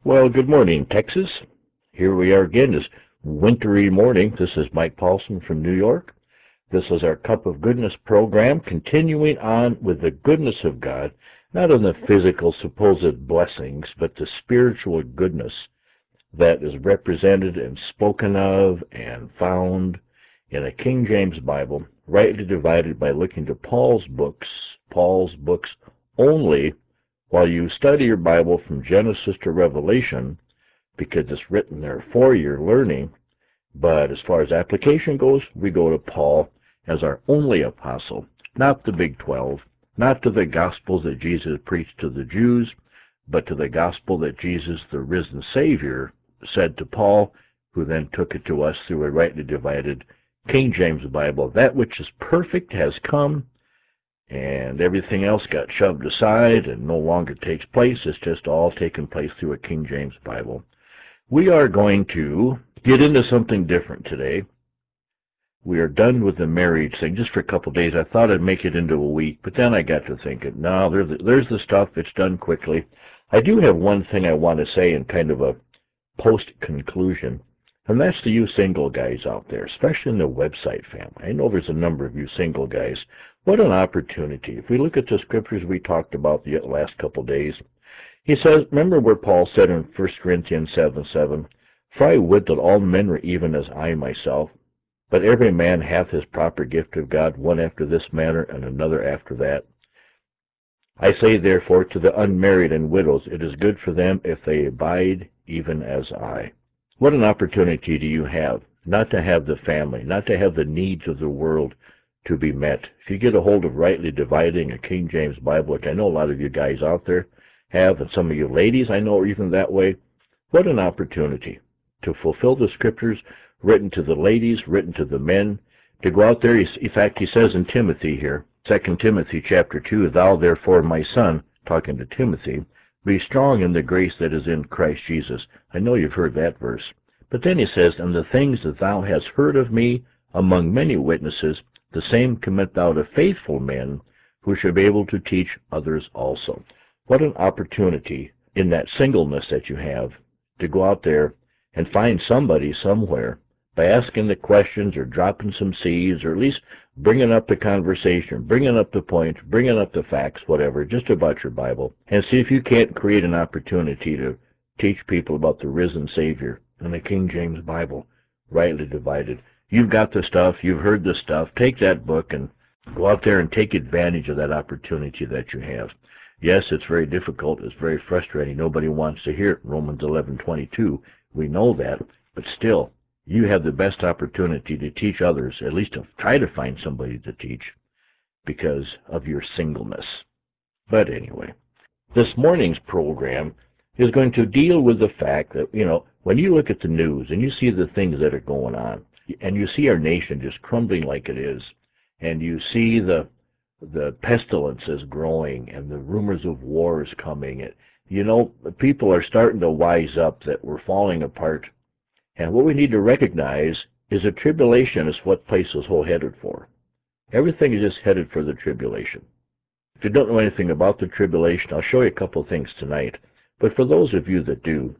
Well, good morning, Texas. Here we are again this wintry morning. This is Mike Paulson from New York. This is our Cup of Goodness program, continuing on with the goodness of God, not in the physical supposed blessings, but the spiritual goodness that is represented and spoken of and found in a King James Bible, rightly divided by looking to Paul's books only, while you study your Bible from Genesis to Revelation, because it's written there for your learning. But as far as application goes, we go to Paul as our only apostle, not the Big 12, not to the gospels that Jesus preached to the Jews, but to the gospel that Jesus, the risen Savior, said to Paul, who then took it to us through a rightly divided King James Bible. That which is perfect has come, and everything else got shoved aside and no longer takes place. It's just all taken place through a King James Bible. We are going to get into something different today. We are done with the marriage thing just for a couple of days. I thought I'd make it into a week, but then I got to thinking, no, there's the stuff. It's done quickly. I do have one thing I want to say in kind of a post-conclusion, and that's to you single guys out there, especially in the website family. I know there's a number of you single guys. What an opportunity. If we look at the scriptures we talked about the last couple of days, he says, remember where Paul said in 1 Corinthians 7:7, "For I would that all men were even as I myself, but every man hath his proper gift of God, one after this manner, and another after that. I say therefore to the unmarried and widows, it is good for them if they abide even as I." What an opportunity do you have not to have the family, not to have the needs of the world to be met. If you get a hold of rightly dividing a King James Bible, which I know a lot of you guys out there have, and some of you ladies I know are even that way, what an opportunity to fulfill the scriptures written to the ladies, written to the men, to go out there. In fact, he says in Timothy here, 2 Timothy chapter 2, "Thou therefore, my son," talking to Timothy, "be strong in the grace that is in Christ Jesus." I know you've heard that verse. But then he says, "And the things that thou hast heard of me among many witnesses, the same commit thou to faithful men, who shall be able to teach others also." What an opportunity in that singleness that you have to go out there and find somebody somewhere by asking the questions or dropping some seeds, or at least bringing up the conversation, bringing up the point, bringing up the facts, whatever, just about your Bible, and see if you can't create an opportunity to teach people about the risen Savior in the King James Bible, rightly divided. You've got the stuff, you've heard the stuff. Take that book and go out there and take advantage of that opportunity that you have. Yes, it's very difficult, it's very frustrating, nobody wants to hear it, Romans 11:22, we know that, but still, you have the best opportunity to teach others, at least to try to find somebody to teach, because of your singleness. But anyway, this morning's program is going to deal with the fact that, when you look at the news and you see the things that are going on, and you see our nation just crumbling like it is, and you see the pestilences growing and the rumors of wars coming, people are starting to wise up that we're falling apart. And what we need to recognize is that tribulation is what place is whole headed for. Everything is just headed for the tribulation. If you don't know anything about the tribulation, I'll show you a couple of things tonight. But for those of you that do,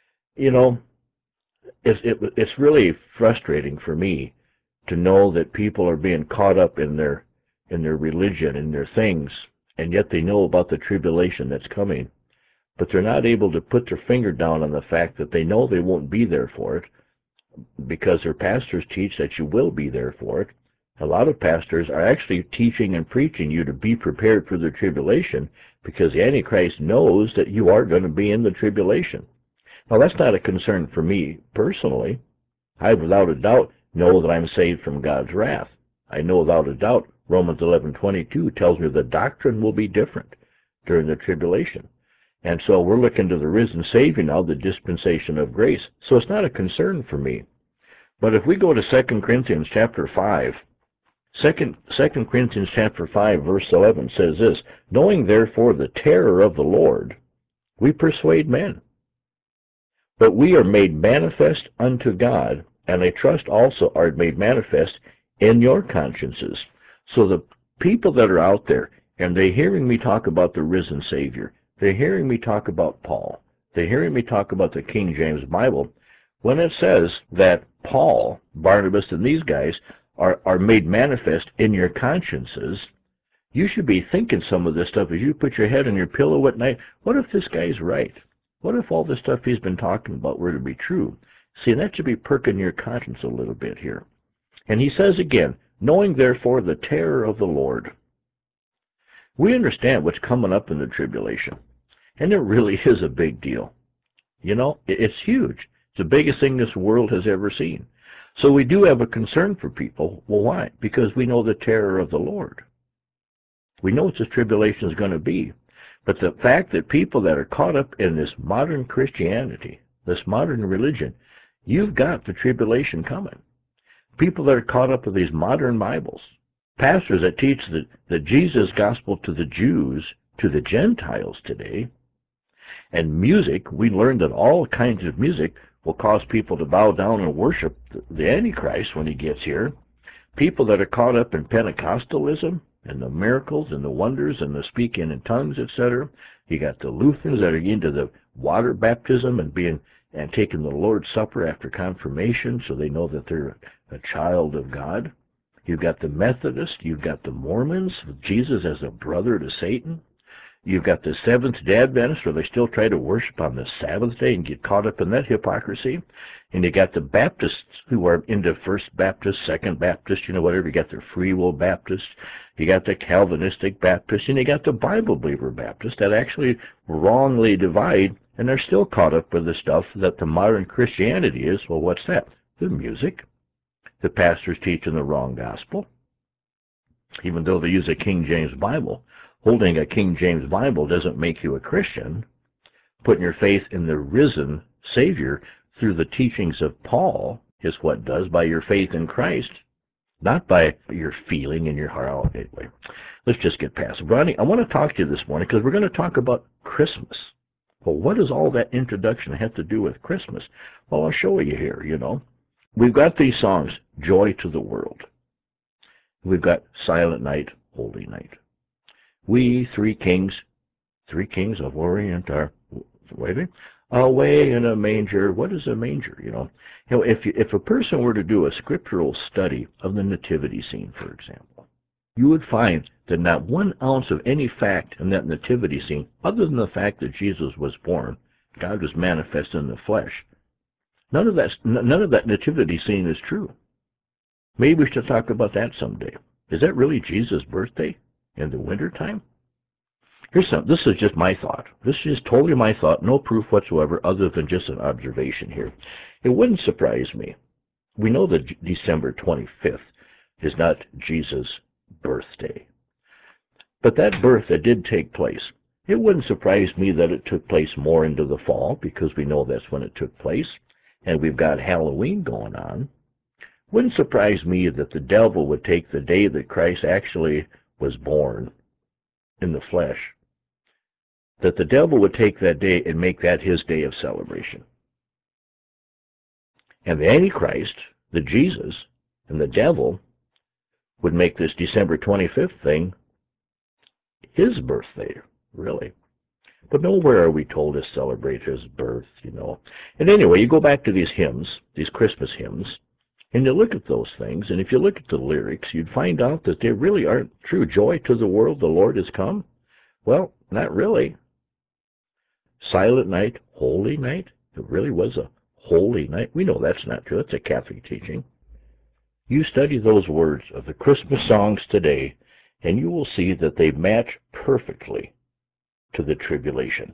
it's really frustrating for me to know that people are being caught up in their religion, in their things, and yet they know about the tribulation that's coming. But they're not able to put their finger down on the fact that they know they won't be there for it, because their pastors teach that you will be there for it. A lot of pastors are actually teaching and preaching you to be prepared for the tribulation, because the Antichrist knows that you are going to be in the tribulation. Now, that's not a concern for me personally. I, without a doubt, know that I'm saved from God's wrath. I know without a doubt Romans 11:22 tells me the doctrine will be different during the tribulation. And so we're looking to the risen Savior now, the dispensation of grace. So it's not a concern for me. But if we go to 2 Corinthians chapter 5, 2 Corinthians chapter 5, verse 11 says this, "Knowing therefore the terror of the Lord, we persuade men. But we are made manifest unto God, and I trust also are made manifest in your consciences." So the people that are out there, and they're hearing me talk about the risen Savior, they're hearing me talk about Paul, They're hearing me talk about the King James Bible when it says that Paul, Barnabas, and these guys are made manifest in your consciences. You should be thinking some of this stuff as you put your head on your pillow at night. What if this guy's right? What if all this stuff he's been talking about were to be true? See, that should be perking your conscience a little bit here. And he says again, knowing therefore the terror of the Lord. We understand what's coming up in the tribulation, and it really is a big deal. You know, it's huge. It's the biggest thing this world has ever seen. So we do have a concern for people. Well, why? Because we know the terror of the Lord. We know what this tribulation is going to be. But the fact that people that are caught up in this modern Christianity, this modern religion, you've got the tribulation coming. People that are caught up with these modern Bibles, pastors that teach the Jesus gospel to the Jews, to the Gentiles today, and music, we learned that all kinds of music will cause people to bow down and worship the Antichrist when he gets here. People that are caught up in Pentecostalism and the miracles and the wonders and the speaking in tongues, etc. You got the Lutherans that are into the water baptism and taking the Lord's Supper after confirmation, so they know that they're a child of God. You've got the Methodists. You've got the Mormons, with Jesus as a brother to Satan. You've got the Seventh-day Adventists, where they still try to worship on the Sabbath day and get caught up in that hypocrisy. And you got the Baptists who are into First Baptist, Second Baptist, whatever. You got the Free Will Baptists. You got the Calvinistic Baptists. And you got the Bible Believer Baptists that actually wrongly divide, and they're still caught up with the stuff that the modern Christianity is. Well, what's that? The music. The pastors teaching the wrong gospel. Even though they use a King James Bible, holding a King James Bible doesn't make you a Christian. Putting your faith in the risen Savior through the teachings of Paul is what does, by your faith in Christ, not by your feeling in your heart. Anyway, let's just get past it. Ronnie, I want to talk to you this morning because we're going to talk about Christmas. Well, what does all that introduction have to do with Christmas? Well, I'll show you here, We've got these songs, Joy to the World. We've got Silent Night, Holy Night. We three kings of Orient are waiting away in a manger. What is a manger? If a person were to do a scriptural study of the nativity scene, for example, you would find that not 1 ounce of any fact in that nativity scene, other than the fact that Jesus was born, God was manifest in the flesh. None of that nativity scene is true. Maybe we should talk about that someday. Is that really Jesus' birthday in the wintertime? This is just my thought. This is totally my thought, no proof whatsoever other than just an observation here. It wouldn't surprise me. We know that December 25th is not Jesus' birthday. But that birth that did take place, it wouldn't surprise me that it took place more into the fall, because we know that's when it took place, and we've got Halloween going on. Wouldn't surprise me that the devil would take the day that Christ actually was born in the flesh, that the devil would take that day and make that his day of celebration. And the Antichrist, the Jesus, and the devil would make this December 25th thing his birthday, really. But nowhere are we told to celebrate his birth, And anyway, you go back to these hymns, these Christmas hymns, and you look at those things, and if you look at the lyrics, you'd find out that they really aren't true. Joy to the world, the Lord has come. Well, not really. Silent night, holy night. It really was a holy night. We know that's not true. That's a Catholic teaching. You study those words of the Christmas songs today, and you will see that they match perfectly to the tribulation.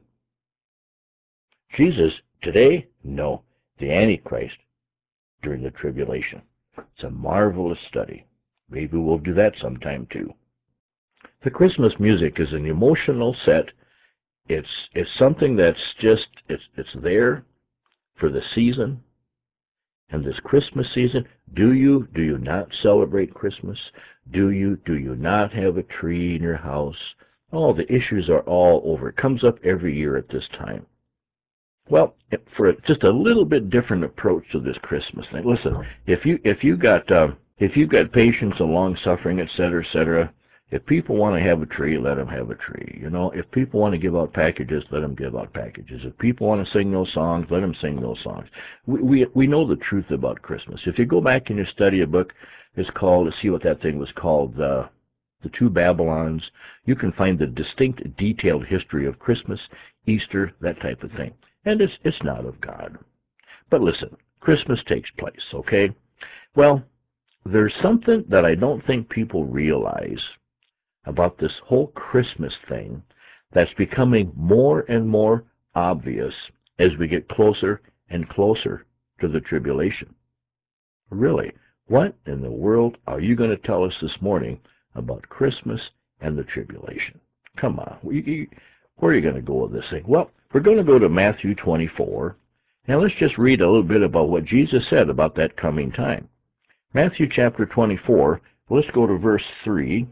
Jesus today? No. The Antichrist during the tribulation. It's a marvelous study. Maybe we'll do that sometime too. The Christmas music is an emotional set. It's something that's just, it's there for the season. And this Christmas season, do you not celebrate Christmas? Do you not have a tree in your house? Oh, the issues are all over. It comes up every year at this time. Well, for just a little bit different approach to this Christmas thing. Listen, if you got patience and long suffering, etc., If people want to have a tree, let them have a tree. If people want to give out packages, let them give out packages. If people want to sing those songs, let them sing those songs. We know the truth about Christmas. If you go back and you study a book, it's called, let's see what that thing was called, The Two Babylons. You can find the distinct, detailed history of Christmas, Easter, that type of thing. And it's not of God. But listen, Christmas takes place, okay? Well, there's something that I don't think people realize about this whole Christmas thing that's becoming more and more obvious as we get closer and closer to the tribulation. Really, what in the world are you going to tell us this morning about Christmas and the tribulation? Come on, where are you going to go with this thing? Well, we're going to go to Matthew 24, and let's just read a little bit about what Jesus said about that coming time. Matthew chapter 24, let's go to verse 3.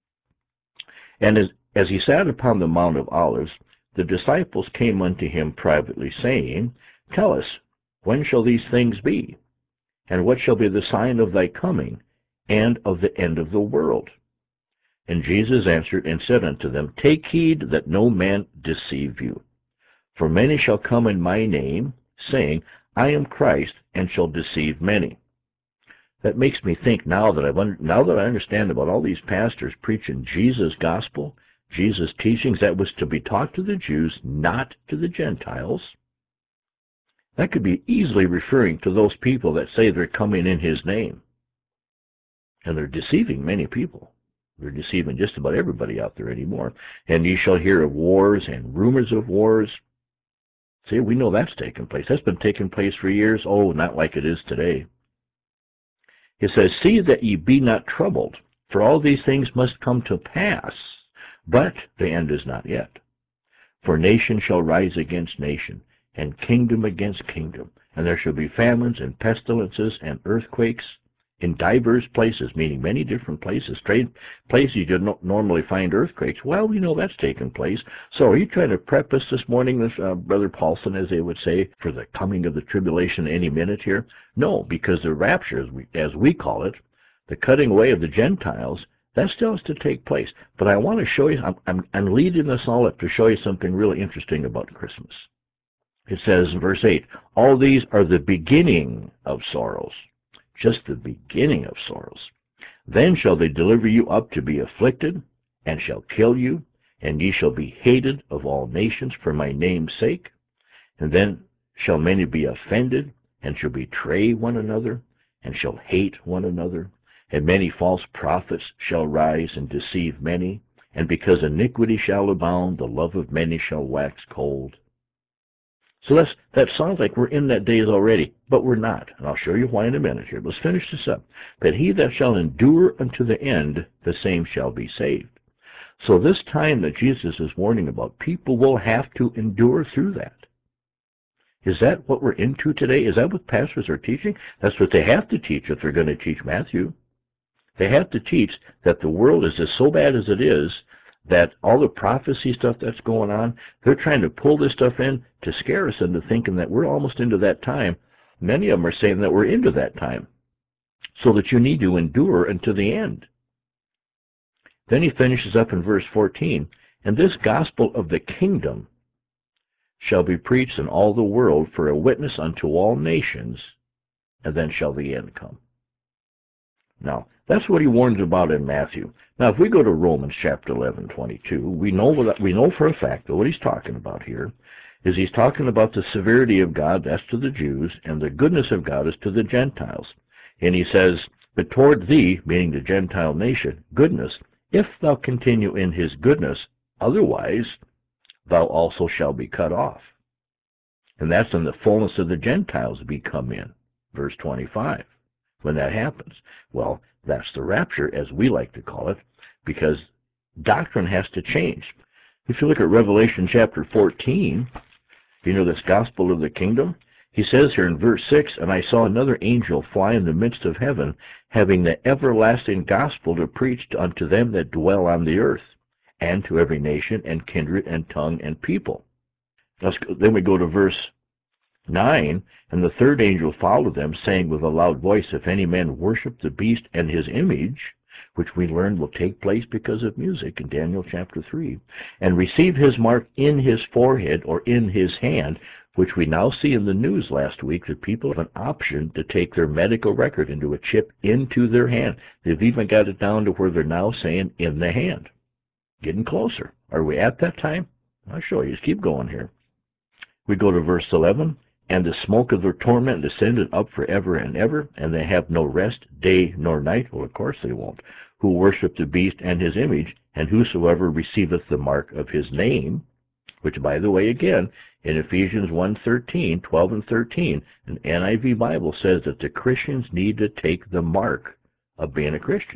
And as he sat upon the Mount of Olives, the disciples came unto him privately, saying, Tell us, when shall these things be? And what shall be the sign of thy coming, and of the end of the world? And Jesus answered and said unto them, Take heed that no man deceive you. For many shall come in my name, saying, I am Christ, and shall deceive many. That makes me think now that I understand about all these pastors preaching Jesus' gospel, Jesus' teachings, that was to be taught to the Jews, not to the Gentiles. That could be easily referring to those people that say they're coming in his name. And they're deceiving many people. They're deceiving just about everybody out there anymore. And ye shall hear of wars and rumors of wars. See, we know that's taken place. That's been taking place for years. Oh, not like it is today. It says, See that ye be not troubled, for all these things must come to pass, but the end is not yet. For nation shall rise against nation, and kingdom against kingdom, and there shall be famines and pestilences and earthquakes in divers places, meaning many different places. Places you don't normally find earthquakes. Well, we know that's taken place. So are you trying to prep us this morning, Brother Paulson, as they would say, for the coming of the tribulation any minute here? No, because the rapture, as we call it, the cutting away of the Gentiles, that still has to take place. But I want to show you, I'm leading us all up to show you something really interesting about Christmas. It says in verse 8, All these are the beginning of sorrows. Just the beginning of sorrows. Then shall they deliver you up to be afflicted, and shall kill you, and ye shall be hated of all nations for my name's sake. And then shall many be offended, and shall betray one another, and shall hate one another. And many false prophets shall rise and deceive many. And because iniquity shall abound, the love of many shall wax cold. So that sounds like we're in that days already, but we're not. And I'll show you why in a minute here. Let's finish this up. But he that shall endure unto the end, the same shall be saved. So this time that Jesus is warning about, people will have to endure through that. Is that what we're into today? Is that what pastors are teaching? That's what they have to teach if they're going to teach Matthew. They have to teach that the world is just so bad as it is, that all the prophecy stuff that's going on, they're trying to pull this stuff in to scare us into thinking that we're almost into that time. Many of them are saying that we're into that time, so that you need to endure until the end. Then he finishes up in verse 14, And this gospel of the kingdom shall be preached in all the world for a witness unto all nations, and then shall the end come. Now, that's what he warns about in Matthew. Now, if we go to Romans chapter 11:22, we know for a fact that what he's talking about here is he's talking about the severity of God, that's to the Jews, and the goodness of God is to the Gentiles. And he says, But toward thee, meaning the Gentile nation, goodness, if thou continue in his goodness, otherwise thou also shalt be cut off. And that's when the fullness of the Gentiles be come in, verse 25. When that happens, well, that's the rapture, as we like to call it, because doctrine has to change. If you look at Revelation chapter 14, this gospel of the kingdom, he says here in verse 6, And I saw another angel fly in the midst of heaven, having the everlasting gospel to preach unto them that dwell on the earth, and to every nation and kindred and tongue and people. Then we go to verse 9, And the third angel followed them, saying with a loud voice, If any man worship the beast and his image, which we learned will take place because of music in Daniel chapter 3, and receive his mark in his forehead or in his hand, which we now see in the news last week that people have an option to take their medical record into a chip into their hand. They've even got it down to where they're now saying in the hand. Getting closer. Are we at that time? I'll show you. Just keep going here. We go to verse 11. And the smoke of their torment descended up forever and ever, and they have no rest, day nor night. Well, of course they won't. Who worship the beast and his image, and whosoever receiveth the mark of his name, which, by the way, again, in Ephesians 1:13, 12 and 13, an NIV Bible says that the Christians need to take the mark of being a Christian.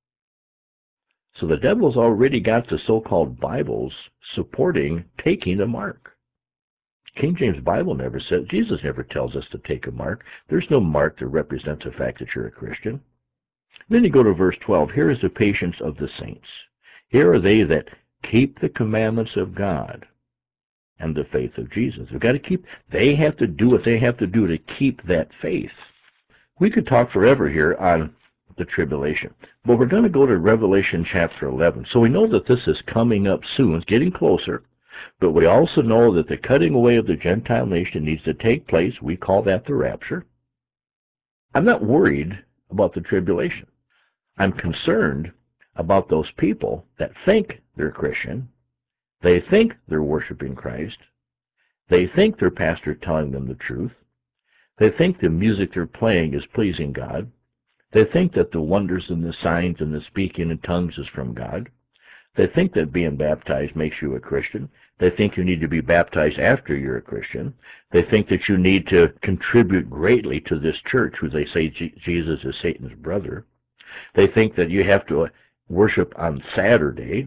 So the devil's already got the so-called Bibles supporting taking the mark. King James Bible never says, Jesus never tells us to take a mark. There's no mark that represents the fact that you're a Christian. Then you go to verse 12. Here is the patience of the saints. Here are they that keep the commandments of God and the faith of Jesus. They have to do what they have to do to keep that faith. We could talk forever here on the tribulation, but we're going to go to Revelation chapter 11. So we know that this is coming up soon. It's getting closer. But we also know that the cutting away of the Gentile nation needs to take place. We call that the rapture. I'm not worried about the tribulation. I'm concerned about those people that think they're Christian. They think they're worshiping Christ. They think their pastor telling them the truth. They think the music they're playing is pleasing God. They think that the wonders and the signs and the speaking in tongues is from God. They think that being baptized makes you a Christian. They think you need to be baptized after you're a Christian. They think that you need to contribute greatly to this church, who they say Jesus is Satan's brother. They think that you have to worship on Saturday.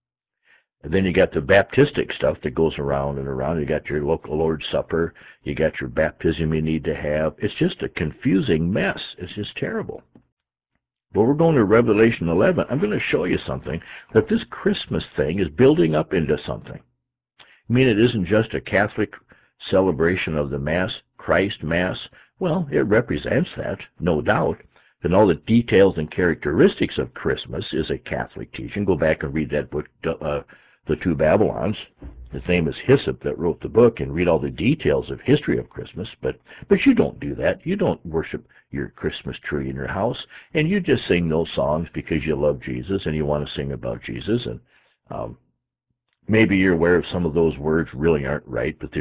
And then you got the Baptistic stuff that goes around and around. You got your local Lord's Supper. You got your baptism you need to have. It's just a confusing mess. It's just terrible. But we're going to Revelation 11. I'm going to show you something, that this Christmas thing is building up into something. I mean, it isn't just a Catholic celebration of the Mass, Christ Mass. Well, it represents that, no doubt. And all the details and characteristics of Christmas is a Catholic teaching. Go back and read that book, The Two Babylons. His name is Hyssop that wrote the book, and read all the details of history of Christmas. But you don't do that. You don't worship your Christmas tree in your house, and you just sing those songs because you love Jesus and you want to sing about Jesus. And maybe you're aware of some of those words really aren't right, but the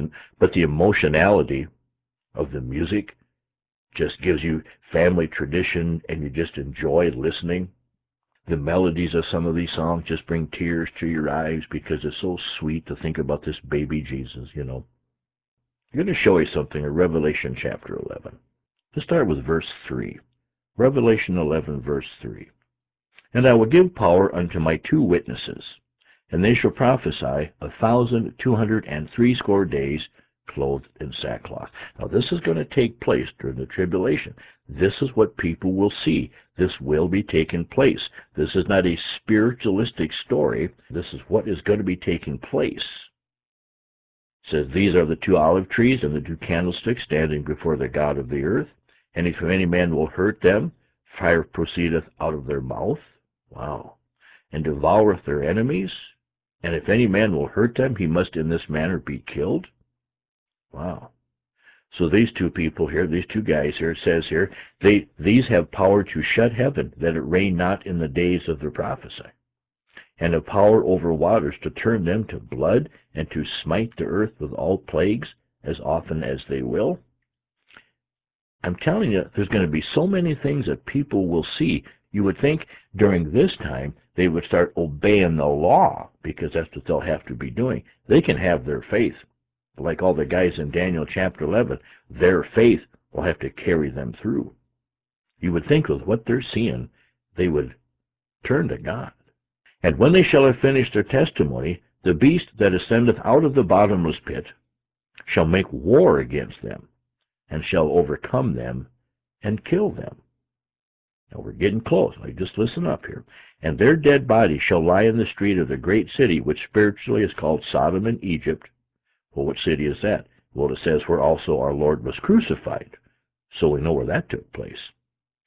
emotionality of the music just gives you family tradition, and you just enjoy listening. The melodies of some of these songs just bring tears to your eyes because it's so sweet to think about this baby Jesus, you know. I'm going to show you something in Revelation chapter 11. Let's start with verse 3. Revelation 11, verse 3. And I will give power unto my 2 witnesses, and they shall prophesy 1,260 days, clothed in sackcloth. Now, this is going to take place during the tribulation. This is what people will see. This will be taking place. This is not a spiritualistic story. This is what is going to be taking place. It says, these are the 2 olive trees and the 2 candlesticks standing before the God of the earth. And if any man will hurt them, fire proceedeth out of their mouth. Wow. And devoureth their enemies. And if any man will hurt them, he must in this manner be killed. Wow. So these 2 people here, these 2 guys here, it says here, these have power to shut heaven, that it rain not in the days of their prophecy, and have power over waters to turn them to blood, and to smite the earth with all plagues as often as they will. I'm telling you, there's going to be so many things that people will see. You would think during this time they would start obeying the law, because that's what they'll have to be doing. They can have their faith. Like all the guys in Daniel chapter 11, their faith will have to carry them through. You would think with what they're seeing, they would turn to God. And when they shall have finished their testimony, the beast that ascendeth out of the bottomless pit shall make war against them, and shall overcome them, and kill them. Now we're getting close. Just listen up here. And their dead bodies shall lie in the street of the great city, which spiritually is called Sodom and Egypt. Well, what city is that? Well, it says where also our Lord was crucified. So we know where that took place.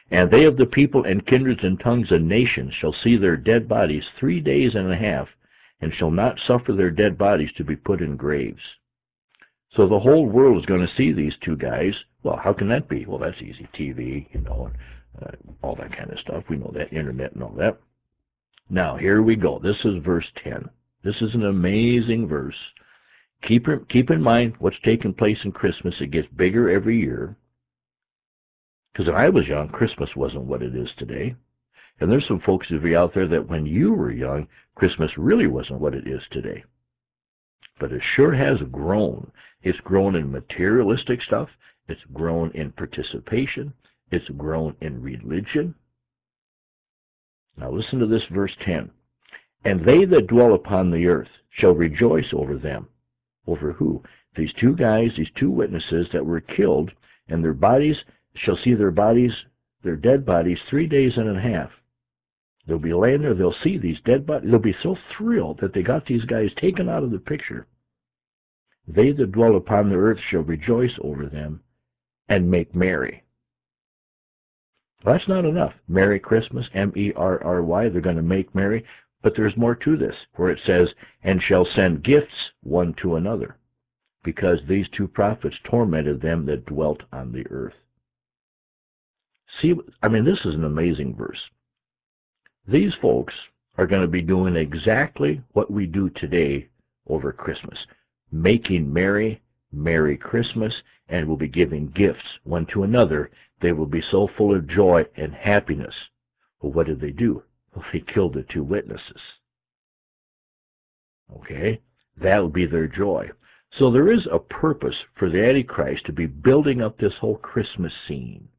And they of the people and kindreds and tongues and nations shall see their dead bodies 3 days and a half, and shall not suffer their dead bodies to be put in graves. So the whole world is going to see these two guys. Well, how can that be? Well, that's easy. TV, and all that kind of stuff. We know that, internet and all that. Now, here we go. This is verse 10. This is an amazing verse. Keep in mind what's taking place in Christmas. It gets bigger every year. Because when I was young, Christmas wasn't what it is today. And there's some folks of you out there that when you were young, Christmas really wasn't what it is today. But it sure has grown. It's grown in materialistic stuff. It's grown in participation. It's grown in religion. Now listen to this verse 10. And they that dwell upon the earth shall rejoice over them. Over who? These two guys, these two witnesses that were killed, and their bodies shall see their dead bodies 3 days and a half. They'll be laying there, they'll see these dead bodies. They'll be so thrilled that they got these guys taken out of the picture. They that dwell upon the earth shall rejoice over them and make merry. Well, that's not enough. Merry Christmas, M-E-R-R-Y, they're going to make merry. But there's more to this, where it says, and shall send gifts one to another, because these two prophets tormented them that dwelt on the earth. See, this is an amazing verse. These folks are going to be doing exactly what we do today over Christmas, making merry, Merry Christmas, and will be giving gifts one to another. They will be so full of joy and happiness. Well, what did they do? Well, they killed the two witnesses. Okay? That will be their joy. So there is a purpose for the Antichrist to be building up this whole Christmas scene.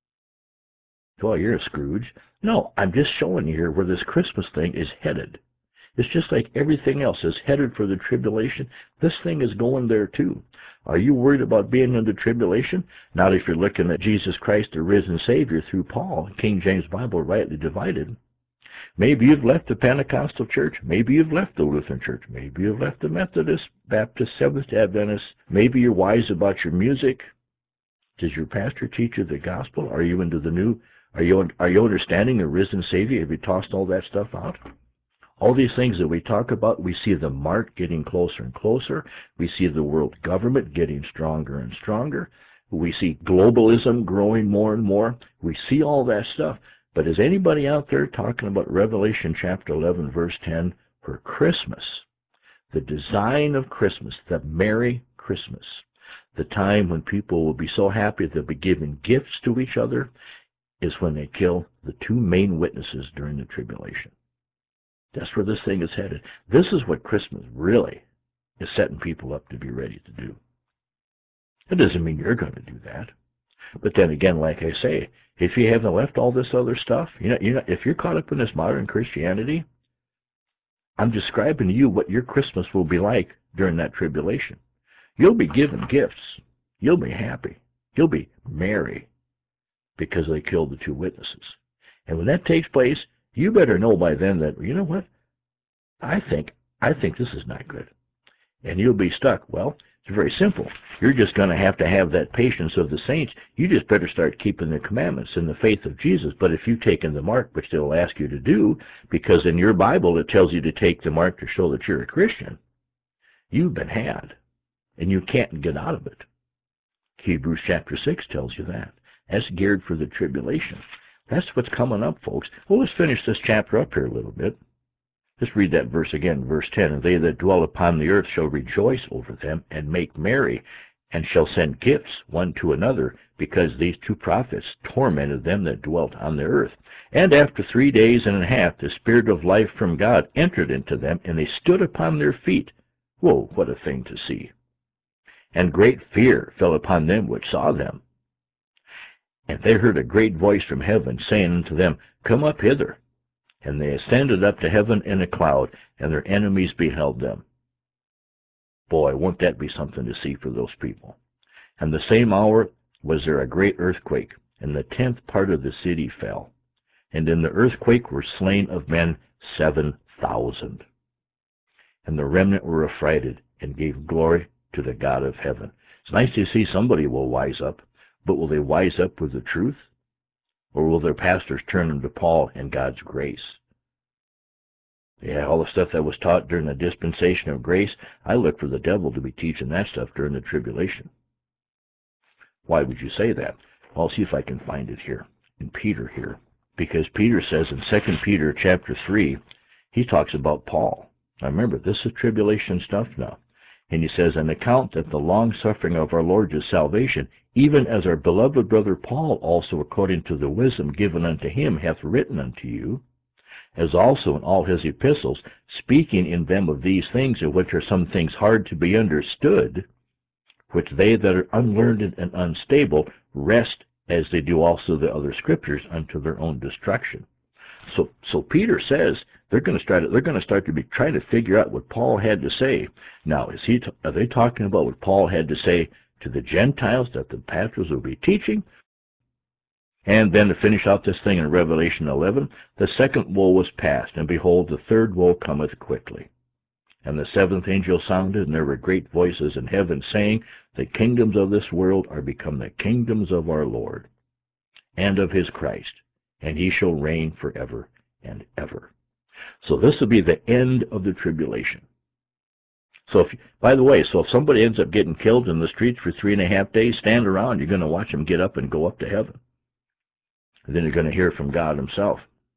Well, you're a Scrooge. No, I'm just showing you here where this Christmas thing is headed. It's just like everything else is headed for the tribulation. This thing is going there too. Are you worried about being in the tribulation? Not if you're looking at Jesus Christ, the risen Savior, through Paul, King James Bible, rightly divided. Maybe you've left the Pentecostal church. Maybe you've left the Lutheran church. Maybe you've left the Methodist, Baptist, Seventh-day Adventist. Maybe you're wise about your music. Does your pastor teach you the gospel? Are you into the new? Are you understanding the risen Savior? Have you tossed all that stuff out? All these things that we talk about, we see the mark getting closer and closer. We see the world government getting stronger and stronger. We see globalism growing more and more. We see all that stuff. But is anybody out there talking about Revelation chapter 11, verse 10 for Christmas? The design of Christmas, the Merry Christmas, the time when people will be so happy they'll be giving gifts to each other, is when they kill the two main witnesses during the tribulation. That's where this thing is headed. This is what Christmas really is setting people up to be ready to do. It doesn't mean you're going to do that. But then again, like I say, if you haven't left all this other stuff, if you're caught up in this modern Christianity, I'm describing to you what your Christmas will be like during that tribulation. You'll be given gifts. You'll be happy. You'll be merry because they killed the two witnesses. And when that takes place, you better know by then that, you know what, I think this is not good. And you'll be stuck. Well, it's very simple. You're just going to have that patience of the saints. You just better start keeping the commandments in the faith of Jesus. But if you've taken the mark, which they'll ask you to do, because in your Bible it tells you to take the mark to show that you're a Christian, you've been had, and you can't get out of it. Hebrews chapter 6 tells you that. That's geared for the tribulation. That's what's coming up, folks. Well, let's finish this chapter up here a little bit. Just read that verse again, verse 10. And they that dwell upon the earth shall rejoice over them and make merry, and shall send gifts one to another, because these two prophets tormented them that dwelt on the earth. And after 3 days and a half, the Spirit of life from God entered into them, and they stood upon their feet. Whoa, what a thing to see. And great fear fell upon them which saw them. And they heard a great voice from heaven, saying unto them, Come up hither. And they ascended up to heaven in a cloud, and their enemies beheld them. Boy, won't that be something to see for those people. And the same hour was there a great earthquake, and the 10th part of the city fell. And in the earthquake were slain of men 7,000. And the remnant were affrighted, and gave glory to the God of heaven. It's nice to see somebody will wise up, but will they wise up with the truth? Or will their pastors turn them to Paul and God's grace? Yeah, all the stuff that was taught during the dispensation of grace, I look for the devil to be teaching that stuff during the tribulation. Why would you say that? I'll see if I can find it here, in Peter here. Because Peter says in 2 Peter chapter 3, he talks about Paul. Now remember, this is tribulation stuff now. And he says, "An account that the long-suffering of our Lord is salvation, even as our beloved brother Paul also according to the wisdom given unto him hath written unto you, as also in all his epistles, speaking in them of these things, in which are some things hard to be understood, which they that are unlearned and unstable wrest, as they do also the other scriptures, unto their own destruction." So Peter says they're going to start to be trying to figure out what Paul had to say. Now, are they talking about what Paul had to say to the Gentiles that the pastors will be teaching? And then to finish out this thing in Revelation 11, the second woe was past, and behold, the third woe cometh quickly. And the seventh angel sounded, and there were great voices in heaven, saying, "The kingdoms of this world are become the kingdoms of our Lord, and of his Christ, and he shall reign forever and ever." So this will be the end of the tribulation. So, by the way, if somebody ends up getting killed in the streets for 3.5 days, stand around. You're going to watch them get up and go up to heaven. And then you're going to hear from God himself.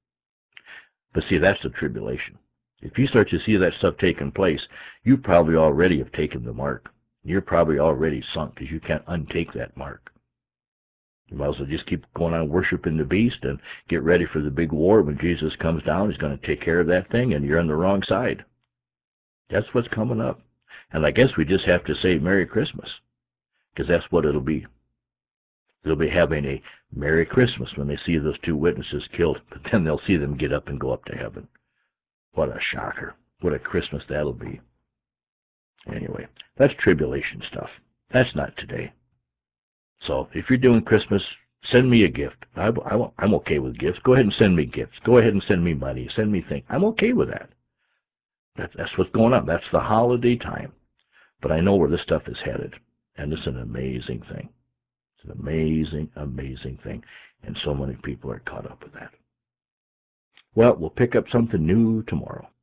But see, that's the tribulation. If you start to see that stuff taking place, you probably already have taken the mark. You're probably already sunk because you can't untake that mark. You might as well just keep going on worshiping the beast and get ready for the big war. When Jesus comes down, he's going to take care of that thing, and you're on the wrong side. That's what's coming up. And I guess we just have to say Merry Christmas, because that's what it'll be. They'll be having a Merry Christmas when they see those two witnesses killed, but then they'll see them get up and go up to heaven. What a shocker. What a Christmas that'll be. Anyway, that's tribulation stuff. That's not today. So if you're doing Christmas, send me a gift. I'm okay with gifts. Go ahead and send me gifts. Go ahead and send me money. Send me things. I'm okay with that. That's what's going on. That's the holiday time. But I know where this stuff is headed. And it's an amazing thing. It's an amazing, amazing thing. And so many people are caught up with that. Well, we'll pick up something new tomorrow.